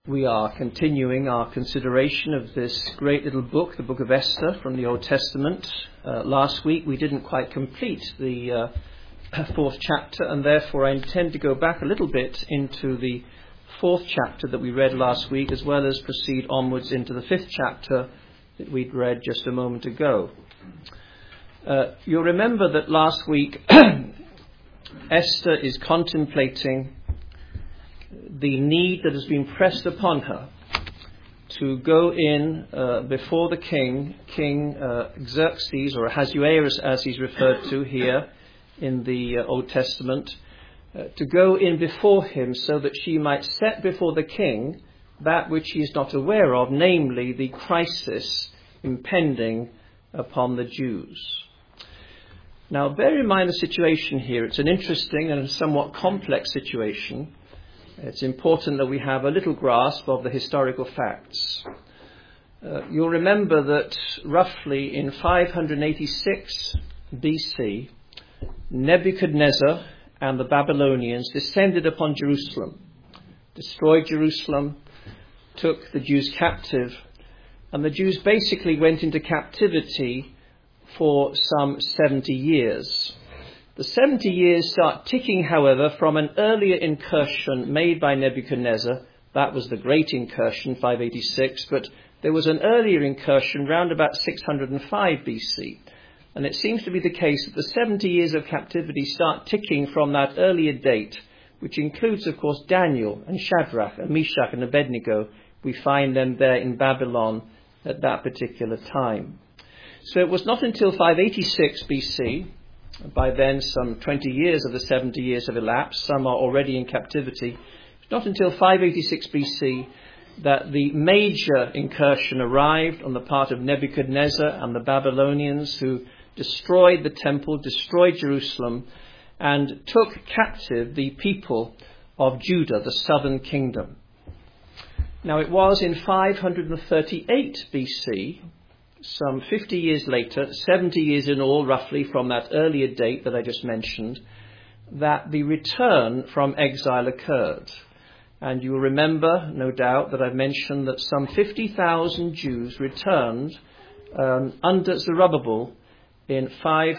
We are continuing our consideration of this great little book, the book of Esther from the Old Testament. Last week we didn't quite complete the fourth chapter, and therefore I intend to go back a little bit into the fourth chapter that we read last week, as well as proceed onwards into the fifth chapter that we'd read just a moment ago. You'll remember that last week Esther is contemplating the need that has been pressed upon her to go in before the King Xerxes, or Ahasuerus as he's referred to here in the Old Testament, to go in before him so that she might set before the king that which he is not aware of, namely the crisis impending upon the Jews. Now bear in mind the situation here. It's an interesting and somewhat complex situation. It's important that we have a little grasp of the historical facts. You'll remember that roughly in 586 BC, Nebuchadnezzar and the Babylonians descended upon Jerusalem, destroyed Jerusalem, took the Jews captive, and the Jews basically went into captivity for some 70 years. The 70 years start ticking, however, from an earlier incursion made by Nebuchadnezzar. That was the Great Incursion, 586, but there was an earlier incursion round about 605 BC. And it seems to be the case that the 70 years of captivity start ticking from that earlier date, which includes, of course, Daniel and Shadrach and Meshach and Abednego. We find them there in Babylon at that particular time. So it was not until 586 BC, by then some 20 years of the 70 years have elapsed, some are already in captivity. It's not until 586 BC that the major incursion arrived on the part of Nebuchadnezzar and the Babylonians, who destroyed the temple, destroyed Jerusalem, and took captive the people of Judah, the southern kingdom. Now it was in 538 BC, some 50 years later, 70 years in all roughly from that earlier date that I just mentioned, that the return from exile occurred. And you will remember, no doubt, that I've mentioned that some 50,000 Jews returned under Zerubbabel in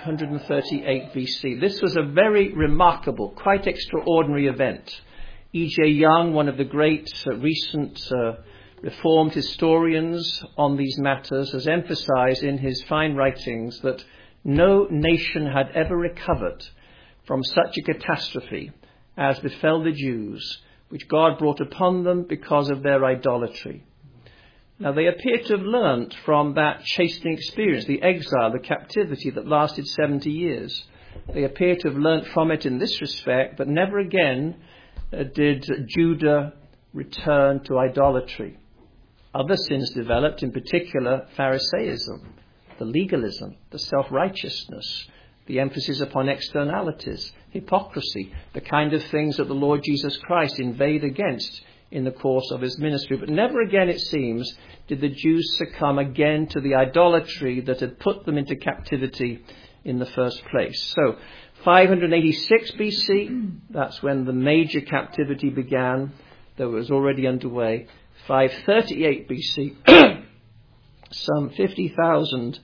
538 BC. This was a very remarkable, quite extraordinary event. E.J. Young, one of the great recent Reformed historians on these matters, has emphasized in his fine writings that no nation had ever recovered from such a catastrophe as befell the Jews, which God brought upon them because of their idolatry. Now they appear to have learnt from that chastening experience, the exile, the captivity that lasted 70 years. They appear to have learnt from it in this respect, but never again did Judah return to idolatry. Other sins developed, in particular Pharisaism, the legalism, the self-righteousness, the emphasis upon externalities, hypocrisy, the kind of things that the Lord Jesus Christ inveighed against in the course of his ministry. But never again, it seems, did the Jews succumb again to the idolatry that had put them into captivity in the first place. So 586 BC, that's when the major captivity began, that was already underway. 538 BC, some 50,000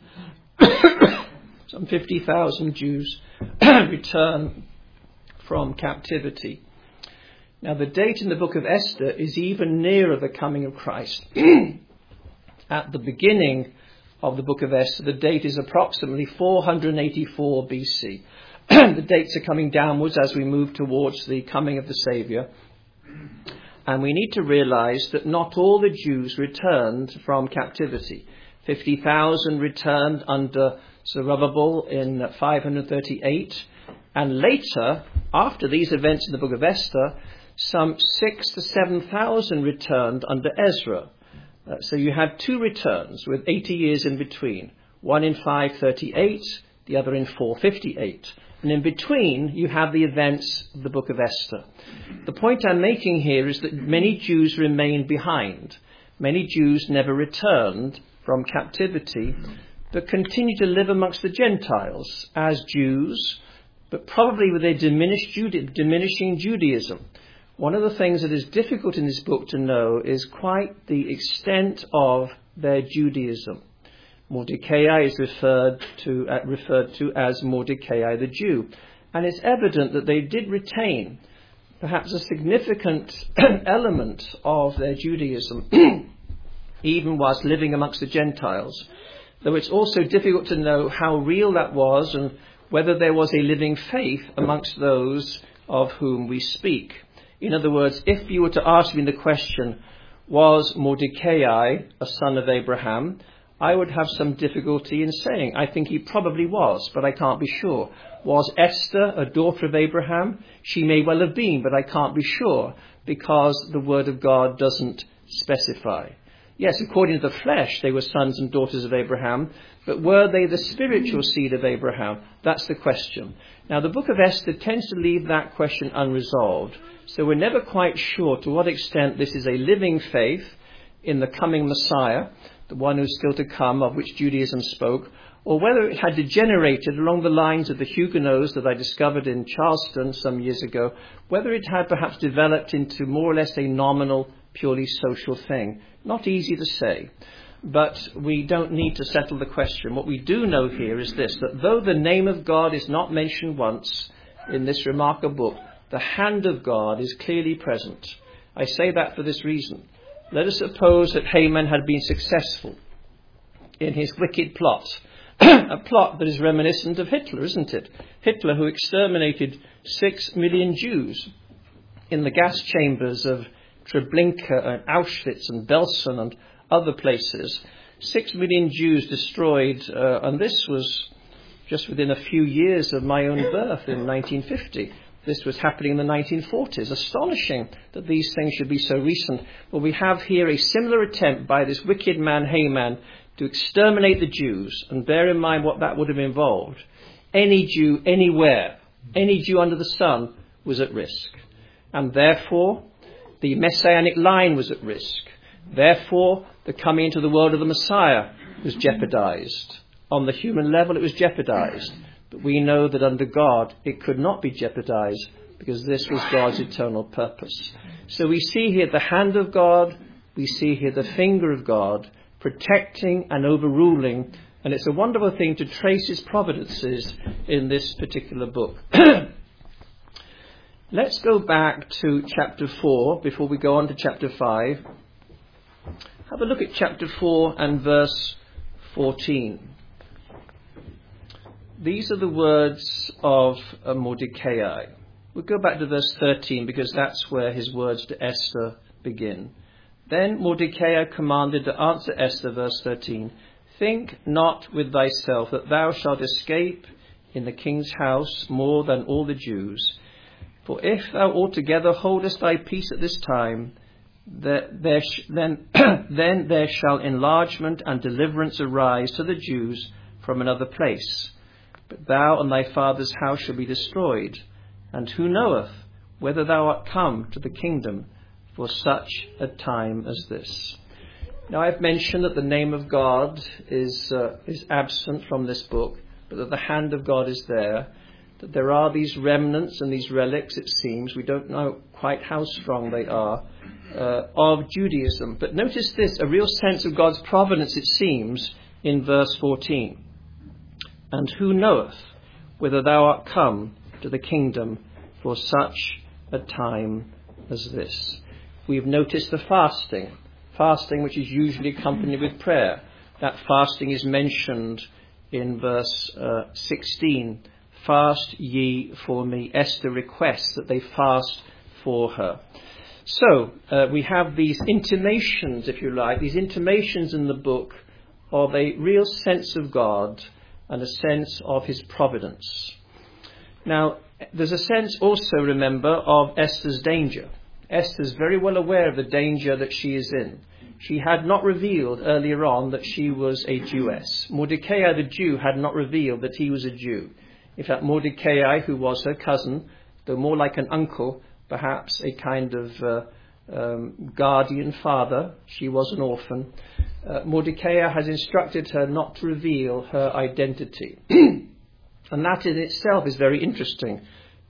Jews return from captivity. Now the date in the book of Esther is even nearer the coming of Christ. At the beginning of the book of Esther, the date is approximately 484 BC. The dates are coming downwards as we move towards the coming of the Saviour. And we need to realize that not all the Jews returned from captivity. 50,000 returned under Zerubbabel in 538. And later, after these events in the book of Esther, some 6,000 to 7,000 returned under Ezra. So you had two returns with 80 years in between. One in 538, the other in 458. And in between, you have the events of the book of Esther. The point I'm making here is that many Jews remained behind. Many Jews never returned from captivity, but continued to live amongst the Gentiles as Jews, but probably with a diminishing Judaism. One of the things that is difficult in this book to know is quite the extent of their Judaism. Mordecai is referred to as Mordecai the Jew. And it's evident that they did retain perhaps a significant element of their Judaism, even whilst living amongst the Gentiles. Though it's also difficult to know how real that was and whether there was a living faith amongst those of whom we speak. In other words, if you were to ask me the question, was Mordecai a son of Abraham? I would have some difficulty in saying. I think he probably was, but I can't be sure. Was Esther a daughter of Abraham? She may well have been, but I can't be sure because the Word of God doesn't specify. Yes, according to the flesh, they were sons and daughters of Abraham, but were they the spiritual seed of Abraham? That's the question. Now, the book of Esther tends to leave that question unresolved, so we're never quite sure to what extent this is a living faith in the coming Messiah, the one who's still to come, of which Judaism spoke, or whether it had degenerated along the lines of the Huguenots that I discovered in Charleston some years ago, whether it had perhaps developed into more or less a nominal, purely social thing. Not easy to say, but we don't need to settle the question. What we do know here is this, that though the name of God is not mentioned once in this remarkable book, the hand of God is clearly present. I say that for this reason. Let us suppose that Haman had been successful in his wicked plot, a plot that is reminiscent of Hitler, isn't it? Hitler, who exterminated 6 million Jews in the gas chambers of Treblinka and Auschwitz and Belsen and other places. 6 million Jews destroyed, and this was just within a few years of my own birth in 1950. This was happening in the 1940s. Astonishing that these things should be so recent. Well, we have here a similar attempt by this wicked man Haman to exterminate the Jews. And bear in mind what that would have involved. Any Jew, anywhere, any Jew under the sun was at risk. And therefore, the messianic line was at risk. Therefore, the coming into the world of the Messiah was jeopardized. On the human level, it was jeopardized. But we know that under God, it could not be jeopardized because this was God's eternal purpose. So we see here the hand of God, we see here the finger of God protecting and overruling, and it's a wonderful thing to trace his providences in this particular book. Let's go back to chapter 4 before we go on to chapter 5. Have a look at chapter 4 and verse 14. These are the words of Mordecai. We'll go back to verse 13 because that's where his words to Esther begin. Then Mordecai commanded to answer Esther, verse 13, think not with thyself that thou shalt escape in the king's house more than all the Jews. For if thou altogether holdest thy peace at this time, then there shall enlargement and deliverance arise to the Jews from another place. But thou and thy father's house shall be destroyed. And who knoweth whether thou art come to the kingdom for such a time as this? Now I've mentioned that the name of God is absent from this book, but that the hand of God is there. That there are these remnants and these relics, it seems, we don't know quite how strong they are, of Judaism. But notice this, a real sense of God's providence, it seems, in verse 14. And who knoweth whether thou art come to the kingdom for such a time as this? We've noticed the fasting which is usually accompanied with prayer. That fasting is mentioned in verse 16. Fast ye for me. Esther requests that they fast for her. So we have these intimations, if you like, these intimations in the book of a real sense of God and a sense of his providence. Now, there's a sense also, remember, of Esther's danger. Esther's very well aware of the danger that she is in. She had not revealed earlier on that she was a Jewess. Mordecai the Jew had not revealed that he was a Jew. In fact, Mordecai, who was her cousin, though more like an uncle, perhaps a kind of guardian father, she was an orphan, Mordecai has instructed her not to reveal her identity. And that in itself is very interesting,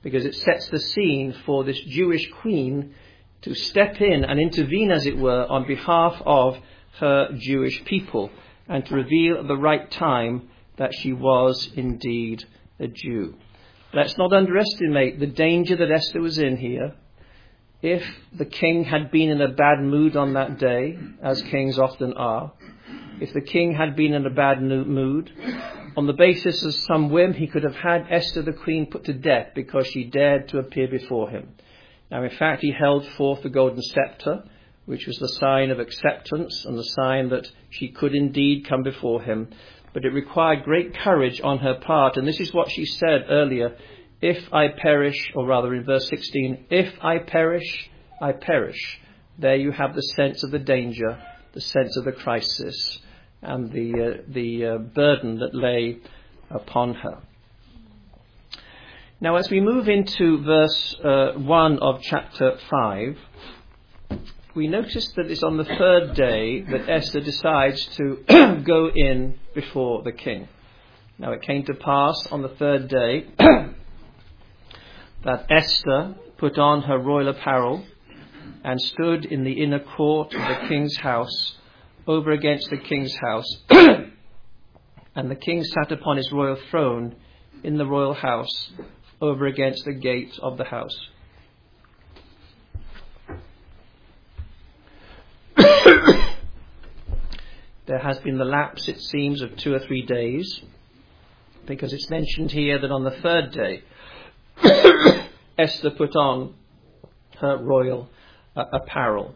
because it sets the scene for this Jewish queen to step in and intervene, as it were, on behalf of her Jewish people, and to reveal at the right time that she was indeed a Jew. Let's not underestimate the danger that Esther was in here. If the king had been in a bad mood on that day, as kings often are, if the king had been in a bad mood, on the basis of some whim, he could have had Esther the queen put to death because she dared to appear before him. Now, in fact, he held forth the golden scepter, which was the sign of acceptance and the sign that she could indeed come before him. But it required great courage on her part. And this is what she said earlier: if I perish, or rather in verse 16, if I perish, I perish. There you have the sense of the danger, the sense of the crisis, and the burden that lay upon her. Now, as we move into verse 1 of chapter 5, we notice that it's on the third day that Esther decides to go in before the king. Now, it came to pass on the third day that Esther put on her royal apparel and stood in the inner court of the king's house, over against the king's house. And the king sat upon his royal throne in the royal house, over against the gate of the house. There has been the lapse, it seems, of 2 or 3 days, because it's mentioned here that on the third day Esther put on her royal apparel.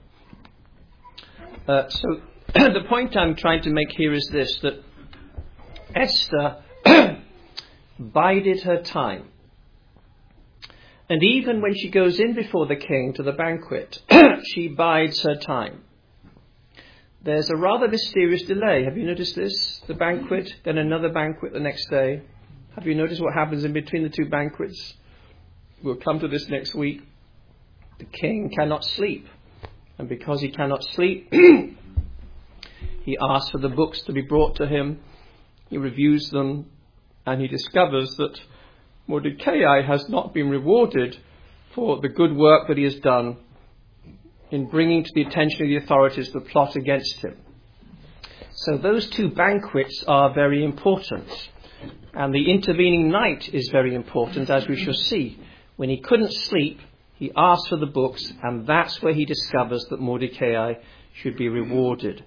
So the point I'm trying to make here is this, that Esther bided her time. And even when she goes in before the king to the banquet, she bides her time. There's a rather mysterious delay. Have you noticed this? The banquet, then another banquet the next day. Have you noticed what happens in between the 2 banquets? We'll come to this next week. The king cannot sleep. And because he cannot sleep, he asks for the books to be brought to him. He reviews them, and he discovers that Mordecai has not been rewarded for the good work that he has done in bringing to the attention of the authorities the plot against him. So those 2 banquets are very important. And the intervening night is very important, as we shall see. When he couldn't sleep, he asked for the books, and that's where he discovers that Mordecai should be rewarded.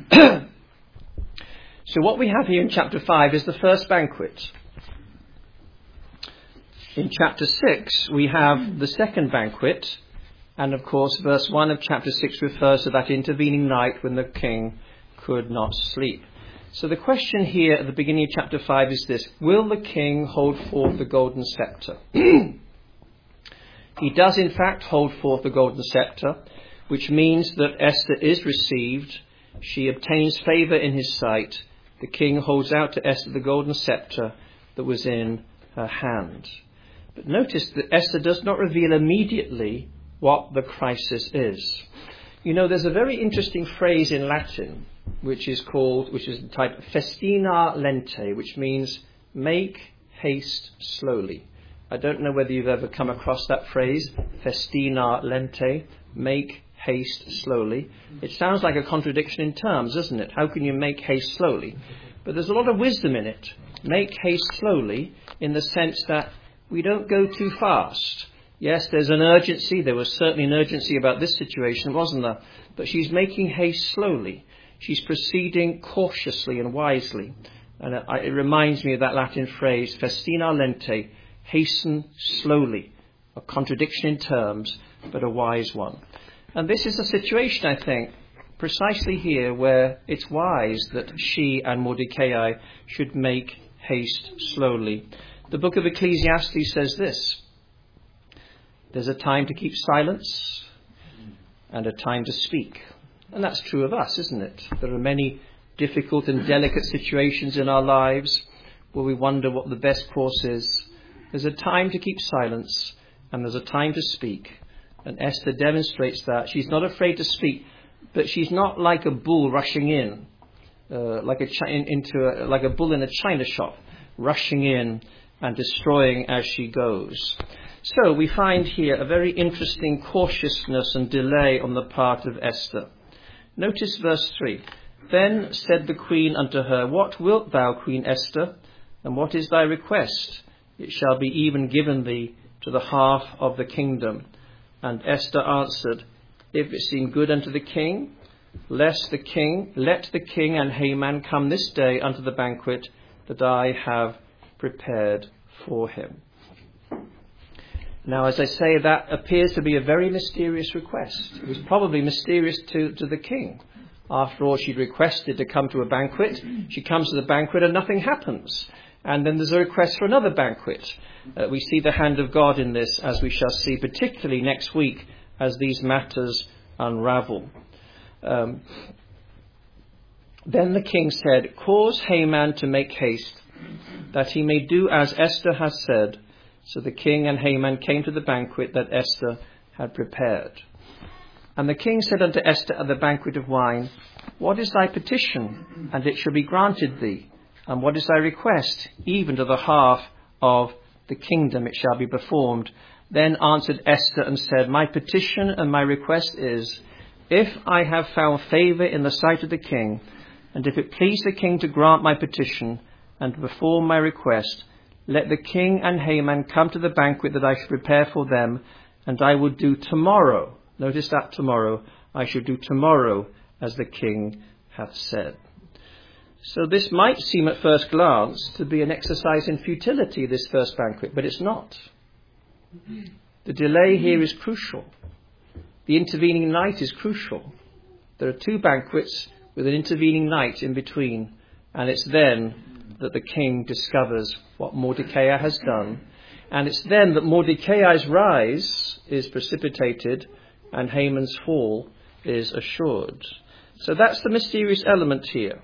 So what we have here in chapter 5 is the first banquet. In chapter 6, we have the second banquet. And of course, verse 1 of chapter 6 refers to that intervening night when the king could not sleep. So the question here at the beginning of chapter 5 is this: will the king hold forth the golden scepter? He does in fact hold forth the golden scepter, which means that Esther is received. She obtains favour in his sight. The king holds out to Esther the golden scepter that was in her hand. But notice that Esther does not reveal immediately what the crisis is. You know, there's a very interesting phrase in Latin which is the type festina lente, which means make haste slowly. I don't know whether you've ever come across that phrase, festina lente, make haste slowly. It sounds like a contradiction in terms, doesn't it? How can you make haste slowly? But there's a lot of wisdom in it. Make haste slowly, in the sense that we don't go too fast. Yes, there's an urgency. There was certainly an urgency about this situation, wasn't there? But she's making haste slowly. She's proceeding cautiously and wisely. And it reminds me of that Latin phrase, festina lente, hasten slowly. A contradiction in terms, but a wise one. And this is a situation, I think, precisely here where it's wise that she and Mordecai should make haste slowly. The book of Ecclesiastes says this: there's a time to keep silence and a time to speak. And that's true of us, isn't it? There are many difficult and delicate situations in our lives where we wonder what the best course is. There's a time to keep silence and there's a time to speak. And Esther demonstrates that. She's not afraid to speak, but she's not like a bull rushing in, like a bull in a china shop, rushing in and destroying as she goes. So we find here a very interesting cautiousness and delay on the part of Esther. Notice verse 3. Then said the queen unto her, What wilt thou, Queen Esther? And what is thy request? It shall be even given thee to the half of the kingdom. And Esther answered, If it seem good unto the king, let the king and Haman come this day unto the banquet that I have prepared for him. Now, as I say, that appears to be a very mysterious request. It was probably mysterious to the king. After all, she'd requested to come to a banquet. She comes to the banquet and nothing happens. And then there's a request for another banquet. We see the hand of God in this, as we shall see, particularly next week, as these matters unravel. Then the king said, Cause Haman to make haste, that he may do as Esther has said. So the king and Haman came to the banquet that Esther had prepared. And the king said unto Esther at the banquet of wine, What is thy petition? And it shall be granted thee. And what is thy request? Even to the half of the kingdom it shall be performed. Then answered Esther and said, My petition and my request is, if I have found favour in the sight of the king, and if it please the king to grant my petition and to perform my request, let the king and Haman come to the banquet that I should prepare for them, and I will do tomorrow. Notice that tomorrow. I should do tomorrow as the king hath said. So this might seem at first glance to be an exercise in futility, this first banquet, but it's not. The delay here is crucial. The intervening night is crucial. There are two banquets with an intervening night in between, and it's then that the king discovers what Mordecai has done, and it's then that Mordecai's rise is precipitated and Haman's fall is assured. So that's the mysterious element here.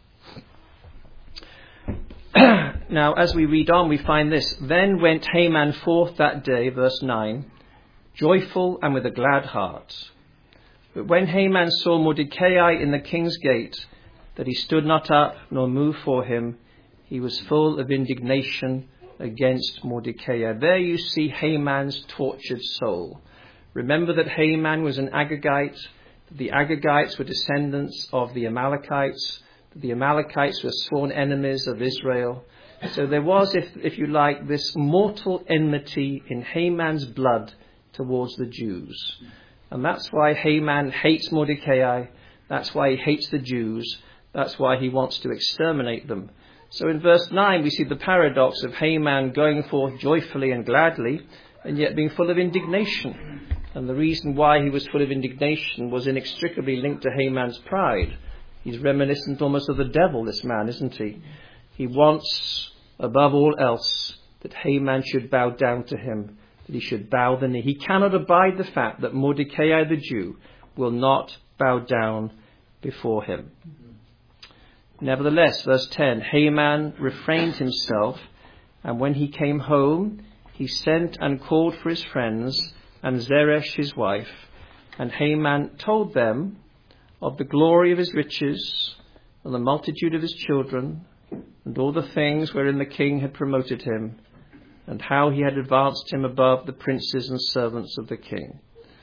Now, as we read on, we find this. Then went Haman forth that day, verse 9, joyful and with a glad heart. But when Haman saw Mordecai in the king's gate, that he stood not up nor moved for him, he was full of indignation against Mordecai. There you see Haman's tortured soul. Remember that Haman was an Agagite. The Agagites were descendants of the Amalekites. The Amalekites were sworn enemies of Israel. So there was, if you like, this mortal enmity in Haman's blood towards the Jews. And that's why Haman hates Mordecai. That's why he hates the Jews. That's why he wants to exterminate them. So in verse 9 we see the paradox of Haman going forth joyfully and gladly, and yet being full of indignation. And the reason why he was full of indignation was inextricably linked to Haman's pride. He's reminiscent almost of the devil, this man, isn't he? He wants, above all else, that Haman should bow down to him, that he should bow the knee. He cannot abide the fact that Mordecai the Jew will not bow down before him. Nevertheless, verse 10, Haman refrained himself, and when he came home, he sent and called for his friends and Zeresh his wife, and Haman told them of the glory of his riches and the multitude of his children and all the things wherein the king had promoted him, and how he had advanced him above the princes and servants of the king.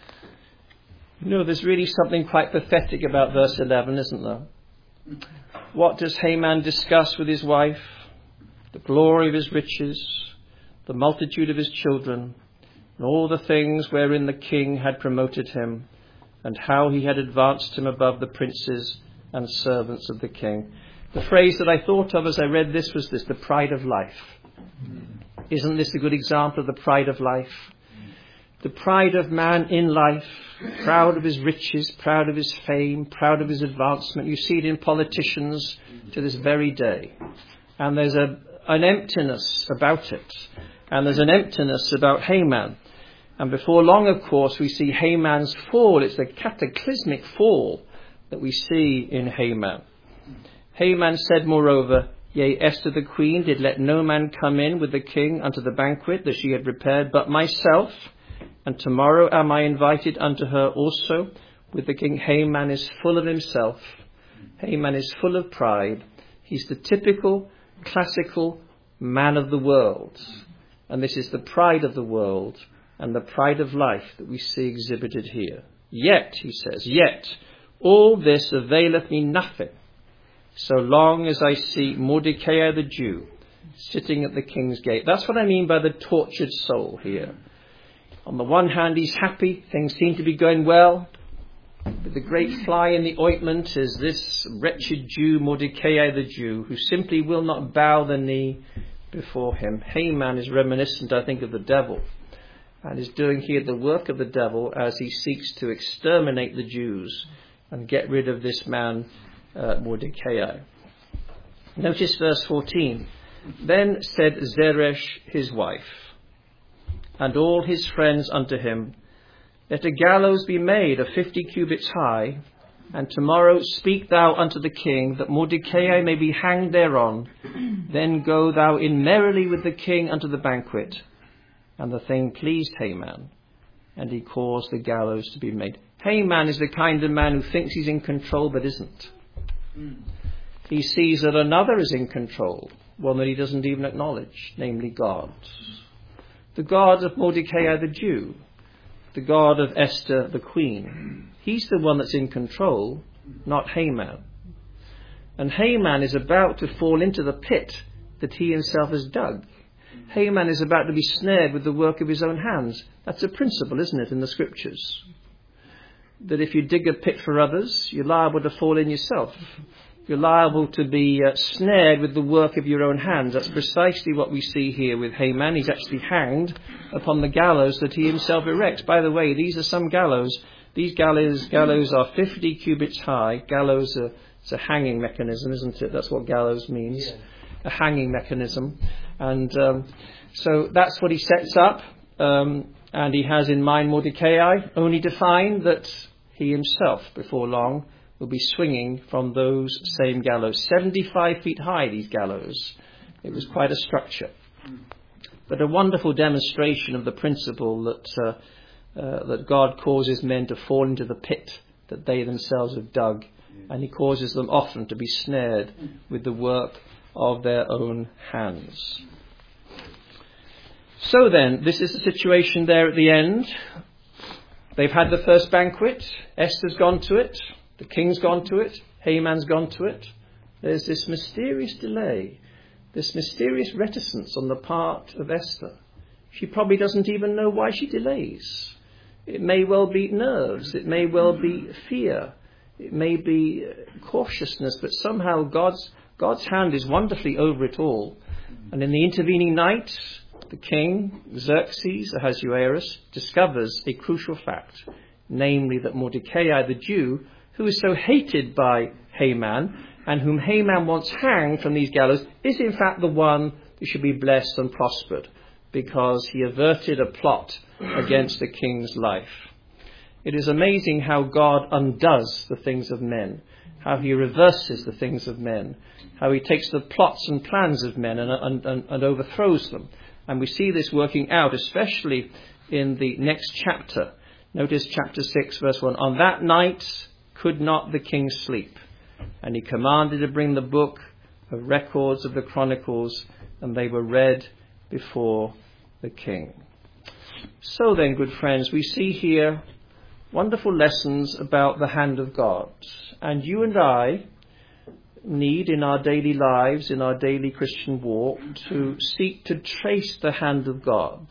You know, there's really something quite pathetic about verse 11, isn't there? What does Haman discuss with his wife? The glory of his riches, the multitude of his children, and all the things wherein the king had promoted him, and how he had advanced him above the princes and servants of the king. The phrase that I thought of as I read this was this, the pride of life. Isn't this a good example of the pride of life? The pride of man in life, proud of his riches, proud of his fame, proud of his advancement. You see it in politicians to this very day. And there's an emptiness about it. And there's an emptiness about Haman. And before long, of course, we see Haman's fall. It's the cataclysmic fall that we see in Haman. Haman said, moreover, Yea, Esther the queen did let no man come in with the king unto the banquet that she had prepared, but myself. And tomorrow am I invited unto her also with the king. Haman is full of himself. Haman is full of pride. He's the typical, classical man of the world. And this is the pride of the world and the pride of life that we see exhibited here. Yet, he says, yet all this availeth me nothing, so long as I see Mordecai the Jew sitting at the king's gate. That's what I mean by the tortured soul here. On the one hand, he's happy. Things seem to be going well. But the great fly in the ointment is this wretched Jew, Mordecai the Jew, who simply will not bow the knee before him. Haman is reminiscent, I think, of the devil, and is doing here the work of the devil as he seeks to exterminate the Jews and get rid of this man, Mordecai. Notice verse 14. Then said Zeresh his wife, and all his friends unto him, let a gallows be made of 50 cubits high, and tomorrow speak thou unto the king, that Mordecai may be hanged thereon. Then go thou in merrily with the king unto the banquet. And the thing pleased Haman, and he caused the gallows to be made. Haman is the kind of man who thinks he's in control but isn't. He sees that another is in control, one that he doesn't even acknowledge, namely God. The God of Mordecai the Jew, the God of Esther the queen. He's the one that's in control, not Haman. And Haman is about to fall into the pit that he himself has dug. Haman is about to be snared with the work of his own hands. That's a principle, isn't it, in the scriptures? That if you dig a pit for others, you're liable to fall in yourself. You're liable to be snared with the work of your own hands. That's precisely what we see here with Haman. He's actually hanged upon the gallows that he himself erects. By the way, these are some gallows. These gallows are 50 cubits high. Gallows it's a hanging mechanism, isn't it? That's what gallows means. Yeah. A hanging mechanism. And so that's what he sets up. And he has in mind Mordecai, only to find that he himself, before long, will be swinging from those same gallows. 75 feet high, these gallows. It was quite a structure. But a wonderful demonstration of the principle that God causes men to fall into the pit that they themselves have dug. And he causes them often to be snared with the work of their own hands. So then, this is the situation there at the end. They've had the first banquet. Esther's gone to it. The king's gone to it. Haman's gone to it. There's this mysterious delay, this mysterious reticence on the part of Esther. She probably doesn't even know why she delays. It may well be nerves. It may well be fear. It may be cautiousness. But somehow God's hand is wonderfully over it all. And in the intervening night, the king, Xerxes Ahasuerus, discovers a crucial fact, namely that Mordecai the Jew, who is so hated by Haman and whom Haman wants hanged from these gallows, is in fact the one who should be blessed and prospered because he averted a plot against the king's life. It is amazing how God undoes the things of men, how he reverses the things of men, how he takes the plots and plans of men and overthrows them. And we see this working out, especially in the next chapter. Notice chapter 6, verse 1. On that night could not the king sleep, and he commanded to bring the book of records of the Chronicles, and they were read before the king. So then, good friends, we see here wonderful lessons about the hand of God. And you and I need in our daily lives, in our daily Christian walk, to seek to trace the hand of God.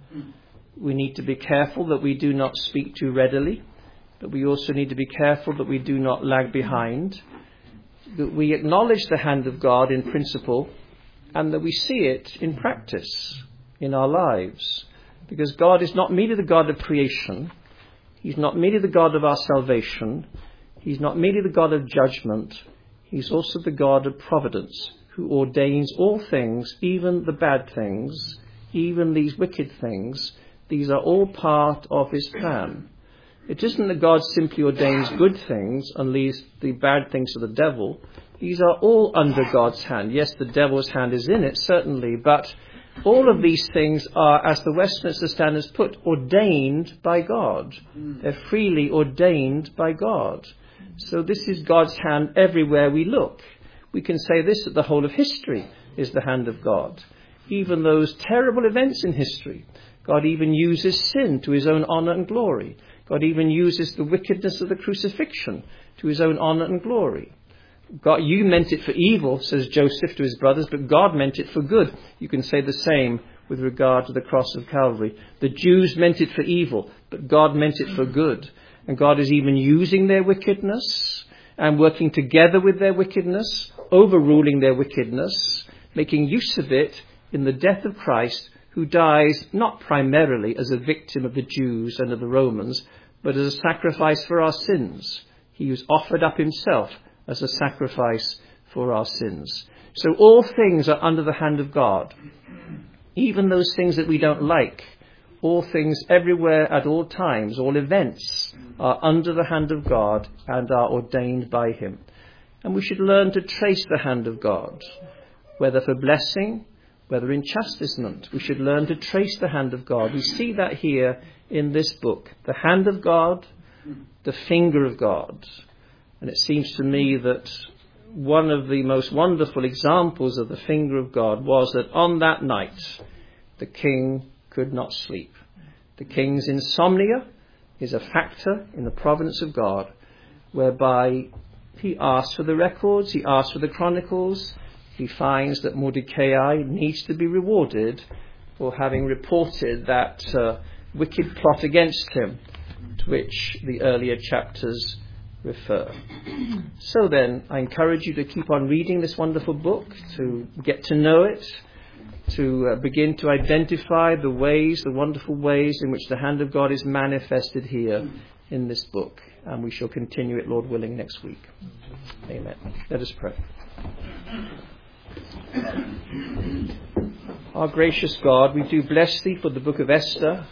We need to be careful that we do not speak too readily, but we also need to be careful that we do not lag behind, that we acknowledge the hand of God in principle, and that we see it in practice in our lives. Because God is not merely the God of creation, he's not merely the God of our salvation, he's not merely the God of judgment, he's also the God of providence, who ordains all things, even the bad things, even these wicked things. These are all part of his plan. It isn't that God simply ordains good things and leaves the bad things to the devil. These are all under God's hand. Yes, the devil's hand is in it, certainly, but all of these things are, as the Westminster Standards put, ordained by God. They're freely ordained by God. So this is God's hand everywhere we look. We can say this, that the whole of history is the hand of God. even those terrible events in history. God even uses sin to his own honour and glory. God even uses the wickedness of the crucifixion to his own honour and glory. God, you meant it for evil, says Joseph to his brothers, but God meant it for good. You can say the same with regard to the cross of Calvary. The Jews meant it for evil, but God meant it for good. And God is even using their wickedness and working together with their wickedness, overruling their wickedness, making use of it in the death of Christ, who dies not primarily as a victim of the Jews and of the Romans, but as a sacrifice for our sins. He was offered up himself as a sacrifice for our sins. So all things are under the hand of God. Even those things that we don't like, all things everywhere at all times, all events are under the hand of God and are ordained by him. And we should learn to trace the hand of God, whether for blessing, whether in chastisement. We should learn to trace the hand of God. We see that here in this book. The hand of God, the finger of God. And it seems to me that one of the most wonderful examples of the finger of God was that on that night, the king could not sleep. The king's insomnia is a factor in the providence of God, whereby he asks for the records, he asks for the chronicles, he finds that Mordecai needs to be rewarded for having reported that wicked plot against him, to which the earlier chapters refer. So then, I encourage you to keep on reading this wonderful book, to get to know it, to begin to identify the ways, the wonderful ways in which the hand of God is manifested here in this book. And we shall continue it, Lord willing, next week. Amen. Let us pray. Our gracious God, we do bless thee for the book of Esther.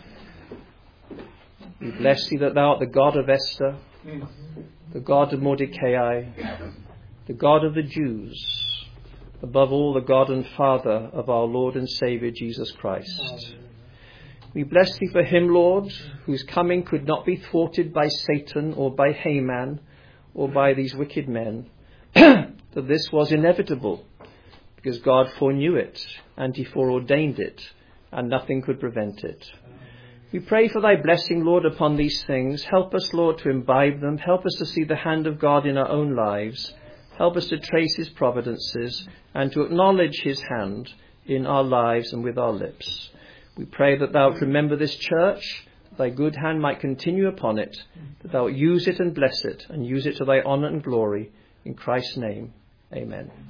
We bless thee that thou art the God of Esther, the God of Mordecai, the God of the Jews, above all the God and Father of our Lord and Saviour Jesus Christ. We bless thee for him, Lord, whose coming could not be thwarted by Satan or by Haman or by these wicked men, that this was inevitable, because God foreknew it and he foreordained it, and nothing could prevent it. We pray for thy blessing, Lord, upon these things. Help us, Lord, to imbibe them. Help us to see the hand of God in our own lives. Help us to trace his providences and to acknowledge his hand in our lives and with our lips. We pray that thou wilt remember this church, that thy good hand might continue upon it, that thou wilt use it and bless it, and use it to thy honour and glory. In Christ's name, amen.